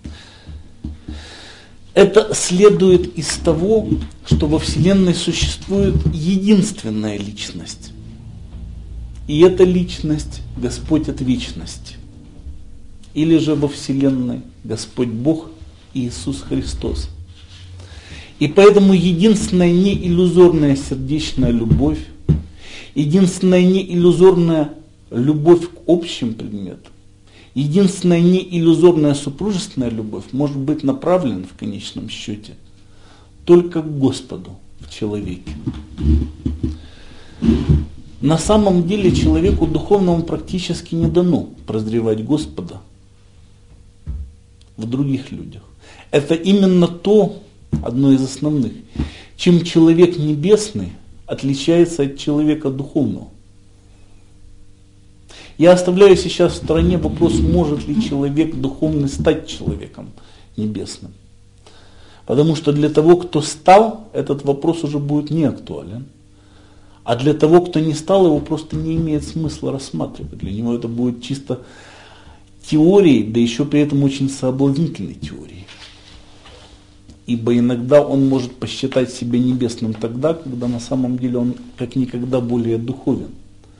Speaker 1: Это следует из того, что во Вселенной существует единственная личность. И эта личность – Господь от вечности. Или же во Вселенной Господь Бог и Иисус Христос. И поэтому единственная неиллюзорная сердечная любовь, единственная неиллюзорная любовь к общим предметам, единственная неиллюзорная супружественная любовь может быть направлена в конечном счете только к Господу в человеке. На самом деле человеку духовному практически не дано прозревать Господа в других людях. Это именно то, одно из основных, чем человек небесный отличается от человека духовного. Я оставляю сейчас в стороне вопрос, может ли человек духовный стать человеком небесным. Потому что для того, кто стал, этот вопрос уже будет не актуален. А для того, кто не стал, его просто не имеет смысла рассматривать. Для него это будет чисто теорией, да еще при этом очень соблазнительной теорией. Ибо иногда он может посчитать себя небесным тогда, когда на самом деле он как никогда более духовен.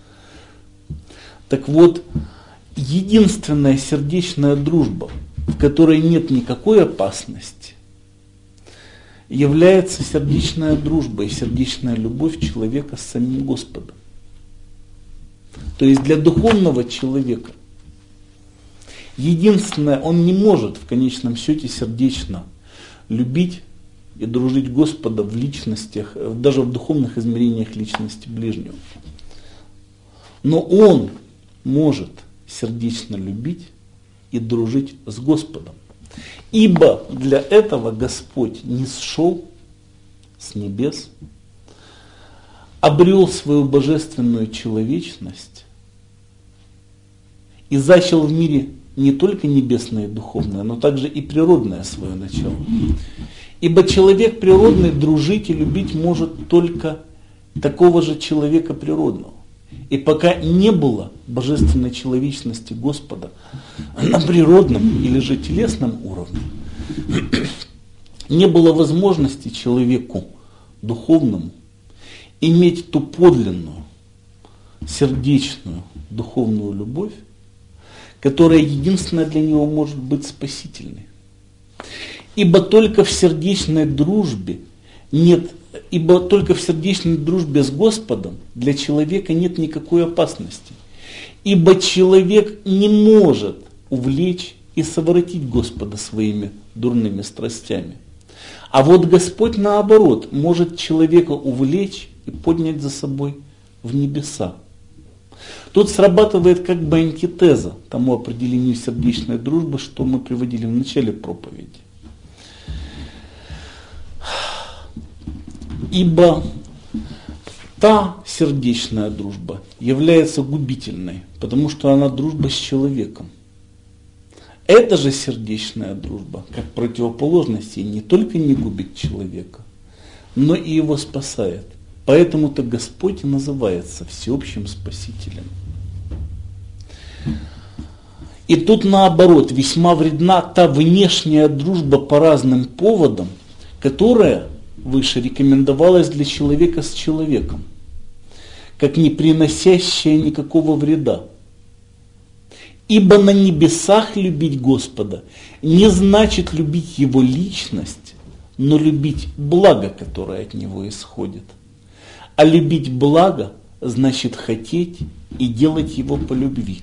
Speaker 1: Так вот, единственная сердечная дружба, в которой нет никакой опасности, является сердечная дружба и сердечная любовь человека с самим Господом. То есть для духовного человека единственное, он не может в конечном счете сердечно любить и дружить Господа в личностях, даже в духовных измерениях личности ближнего. Но он может сердечно любить и дружить с Господом. Ибо для этого Господь нисшел с небес, обрел свою божественную человечность и зачал в мире не только небесное и духовное, но также и природное свое начало. Ибо человек природный дружить и любить может только такого же человека природного. И пока не было божественной человечности Господа на природном или же телесном уровне, не было возможности человеку духовному иметь ту подлинную, сердечную, духовную любовь, которая единственная для него может быть спасительной. Ибо только в сердечной дружбе нет Ибо только в сердечной дружбе с Господом для человека нет никакой опасности. Ибо человек не может увлечь и совратить Господа своими дурными страстями. А вот Господь, наоборот, может человека увлечь и поднять за собой в небеса. Тут срабатывает как бы антитеза тому определению сердечной дружбы, что мы приводили в начале проповеди. Ибо та сердечная дружба является губительной, потому что она дружба с человеком. Эта же сердечная дружба, как противоположность, ей не только не губит человека, но и его спасает. Поэтому-то Господь и называется всеобщим Спасителем. И тут наоборот, весьма вредна та внешняя дружба по разным поводам, которая выше рекомендовалась для человека с человеком, как не приносящая никакого вреда. Ибо на небесах любить Господа не значит любить Его личность, но любить благо, которое от Него исходит. А любить благо значит хотеть и делать его по любви.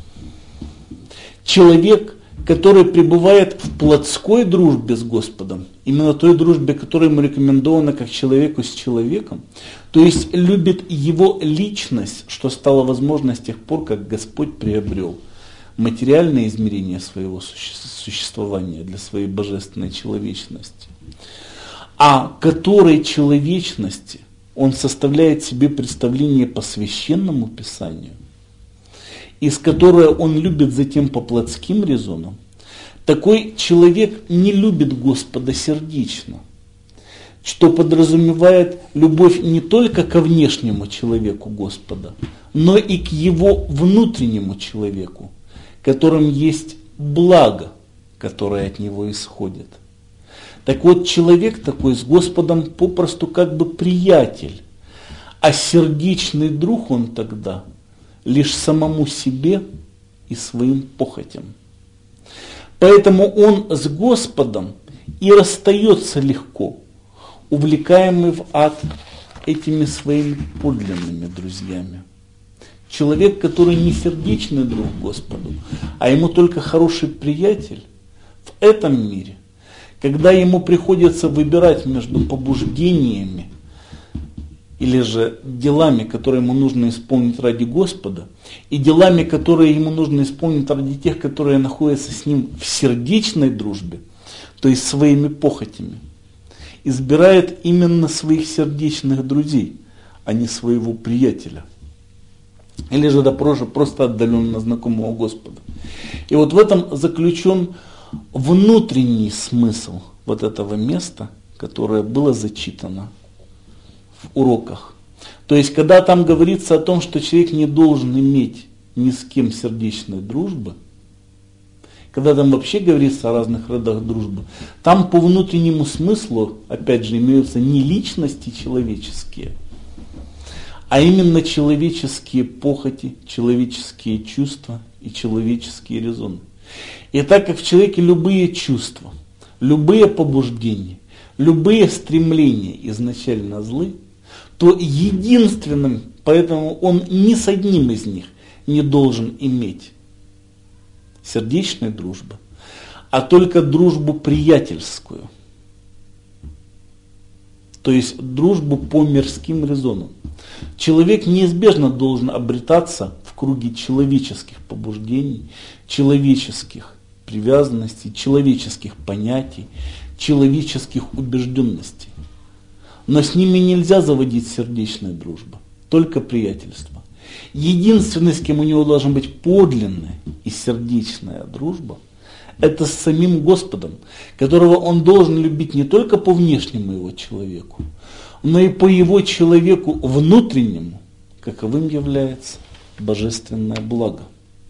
Speaker 1: Человек, который пребывает в плотской дружбе с Господом, именно той дружбе, которая ему рекомендована как человеку с человеком, то есть любит его личность, что стало возможно с тех пор, как Господь приобрел материальное измерение своего существования для своей божественной человечности, а которой человечности он составляет себе представление по священному Писанию, из которой он любит затем по плотским резонам, такой человек не любит Господа сердечно, что подразумевает любовь не только ко внешнему человеку Господа, но и к его внутреннему человеку, которым есть благо, которое от него исходит. Так вот, человек такой с Господом попросту как бы приятель, а сердечный друг он тогда лишь самому себе и своим похотям. Поэтому он с Господом и расстается легко, увлекаемый в ад этими своими подлинными друзьями. Человек, который не сердечный друг Господу, а ему только хороший приятель, в этом мире, когда ему приходится выбирать между побуждениями или же делами, которые ему нужно исполнить ради Господа, и делами, которые ему нужно исполнить ради тех, которые находятся с ним в сердечной дружбе, то есть своими похотями, избирает именно своих сердечных друзей, а не своего приятеля. Или же да просто отдаленно знакомого Господа. И вот в этом заключен внутренний смысл вот этого места, которое было зачитано в уроках. То есть, когда там говорится о том, что человек не должен иметь ни с кем сердечной дружбы, когда там вообще говорится о разных родах дружбы, там по внутреннему смыслу, опять же, имеются не личности человеческие, а именно человеческие похоти, человеческие чувства и человеческие резоны. И так как в человеке любые чувства, любые побуждения, любые стремления изначально злы, то единственным, поэтому он ни с одним из них не должен иметь сердечной дружбы, а только дружбу приятельскую. То есть дружбу по мирским резонам. Человек неизбежно должен обретаться в круге человеческих побуждений, человеческих привязанностей, человеческих понятий, человеческих убежденностей. Но с ними нельзя заводить сердечную дружбу, только приятельство. Единственный, с кем у него должна быть подлинная и сердечная дружба, это с самим Господом, которого он должен любить не только по внешнему его человеку, но и по его человеку внутреннему, каковым является божественное благо.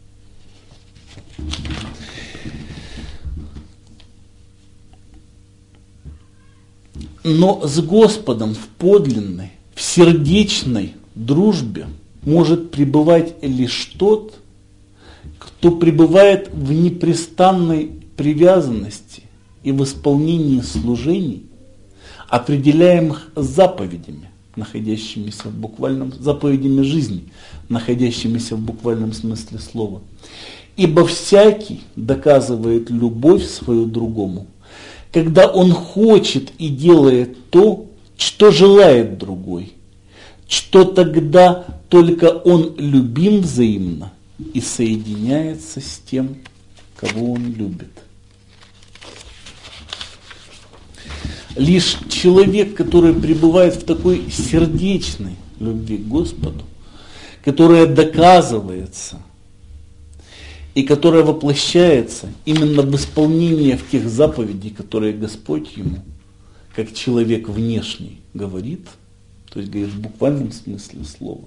Speaker 1: Но с Господом в подлинной, в сердечной дружбе может пребывать лишь тот, кто пребывает в непрестанной привязанности и в исполнении служений, определяемых заповедями, находящимися в буквальном, заповедями жизни, находящимися в буквальном смысле слова. Ибо всякий доказывает любовь свою другому, когда он хочет и делает то, что желает другой, что тогда только он любим взаимно и соединяется с тем, кого он любит. Лишь человек, который пребывает в такой сердечной любви к Господу, которая доказывается и которая воплощается именно в исполнении в тех заповедей, которые Господь ему, как человек внешний, говорит, то есть говорит в буквальном смысле слова.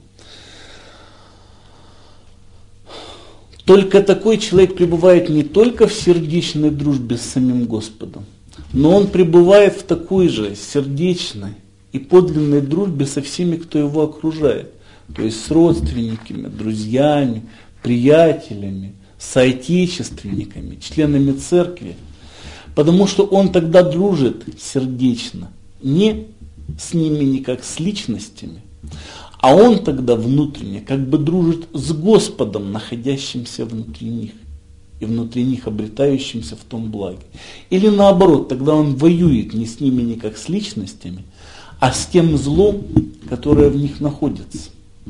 Speaker 1: Только такой человек пребывает не только в сердечной дружбе с самим Господом, но он пребывает в такой же сердечной и подлинной дружбе со всеми, кто его окружает. То есть с родственниками, друзьями, приятелями, соотечественниками, членами церкви. Потому что он тогда дружит сердечно, не с ними, не как с личностями, а он тогда внутренне как бы дружит с Господом, находящимся внутри них, и внутри них обретающимся в том благе. Или наоборот, тогда он воюет не с ними, не как с личностями, а с тем злом, которое в них находится.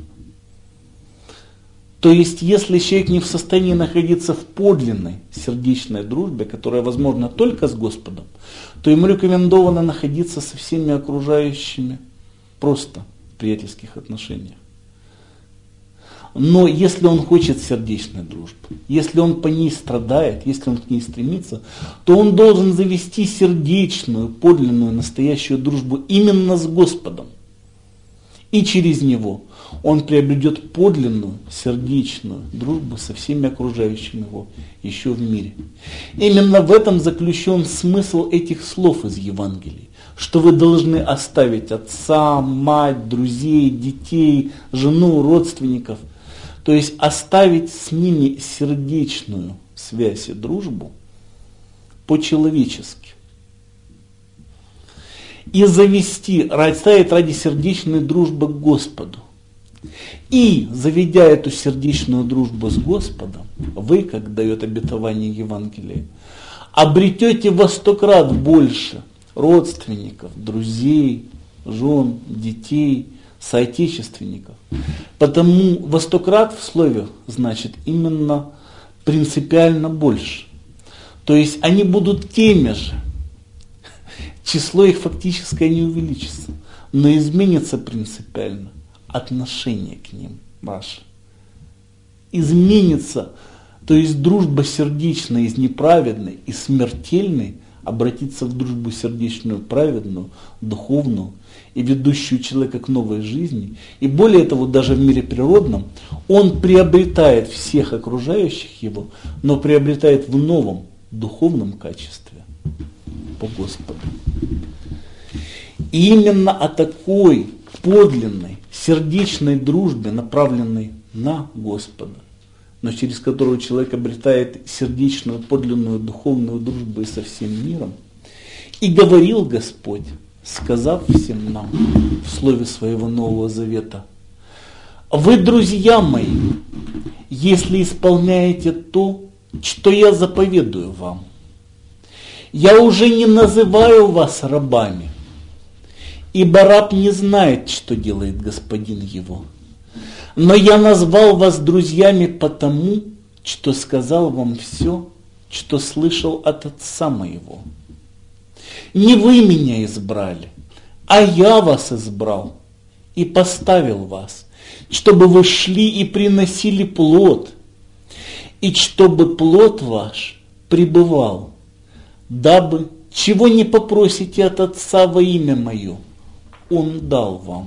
Speaker 1: То есть, если человек не в состоянии находиться в подлинной сердечной дружбе, которая возможна только с Господом, то ему рекомендовано находиться со всеми окружающими просто в приятельских отношениях. Но если он хочет сердечной дружбы, если он по ней страдает, если он к ней стремится, то он должен завести сердечную, подлинную, настоящую дружбу именно с Господом. И через него он приобретет подлинную, сердечную дружбу со всеми окружающими его еще в мире. Именно в этом заключен смысл этих слов из Евангелия, что вы должны оставить отца, мать, друзей, детей, жену, родственников, то есть оставить с ними сердечную связь и дружбу по-человечески. И завести, оставить ради сердечной дружбы к Господу. И, заведя эту сердечную дружбу с Господом, вы, как дает обетование Евангелия, обретете во сто крат больше родственников, друзей, жен, детей, соотечественников. Потому во сто крат в слове значит именно принципиально больше. То есть они будут теми же. Число их фактическое не увеличится, но изменится принципиально отношение к ним ваше. Изменится, то есть дружба сердечная из неправедной и смертельной обратится в дружбу сердечную, праведную, духовную и ведущую человека к новой жизни. И более того, даже в мире природном, он приобретает всех окружающих его, но приобретает в новом духовном качестве по Господу. И именно о такой подлинной, сердечной дружбе, направленной на Господа, но через которую человек обретает сердечную, подлинную, духовную дружбу и со всем миром, и говорил Господь, сказав всем нам в слове своего Нового Завета: «Вы, друзья мои, если исполняете то, что я заповедую вам, я уже не называю вас рабами, ибо раб не знает, что делает господин его. Но я назвал вас друзьями потому, что сказал вам все, что слышал от отца моего. Не вы меня избрали, а я вас избрал и поставил вас, чтобы вы шли и приносили плод, и чтобы плод ваш пребывал, дабы, чего не попросите от Отца во имя Мое, Он дал вам.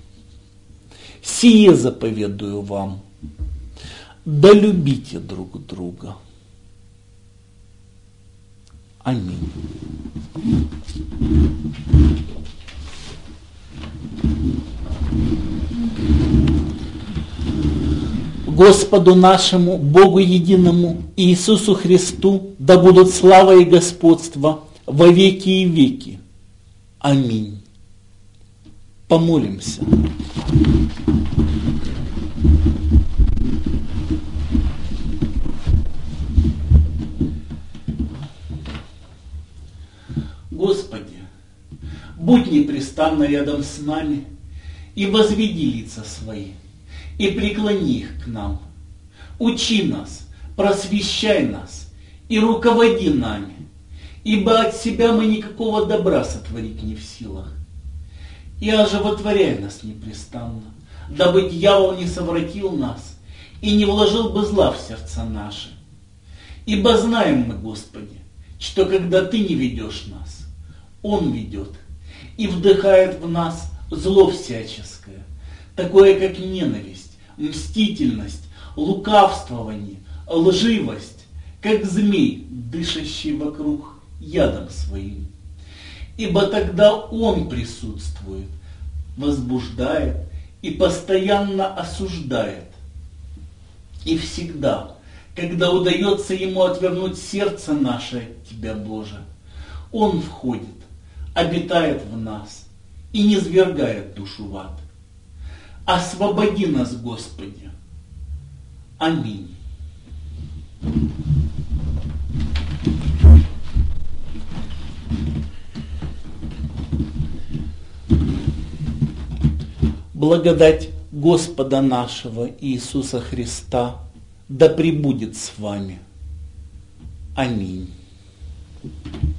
Speaker 1: Сие заповедую вам, да любите друг друга. Аминь». Господу нашему, Богу единому, Иисусу Христу, да будут слава и господство во веки и веки. Аминь. Помолимся. Господи, будь непрестанно рядом с нами и возведи лица свои, и преклони их к нам. Учи нас, просвещай нас и руководи нами, ибо от себя мы никакого добра сотворить не в силах. И оживотворяй нас непрестанно, дабы дьявол не совратил нас и не вложил бы зла в сердца наши. Ибо знаем мы, Господи, что когда Ты не ведешь нас, Он ведет и вдыхает в нас зло всяческое, такое как ненависть, мстительность, лукавствование, лживость, как змей, дышащий вокруг ядом своим. Ибо тогда он присутствует, возбуждает и постоянно осуждает. И всегда, когда удается ему отвернуть сердце наше от Тебя, Боже, он входит, обитает в нас и низвергает душу в ад. Освободи нас, Господи. Аминь. Благодать Господа нашего Иисуса Христа да пребудет с вами. Аминь.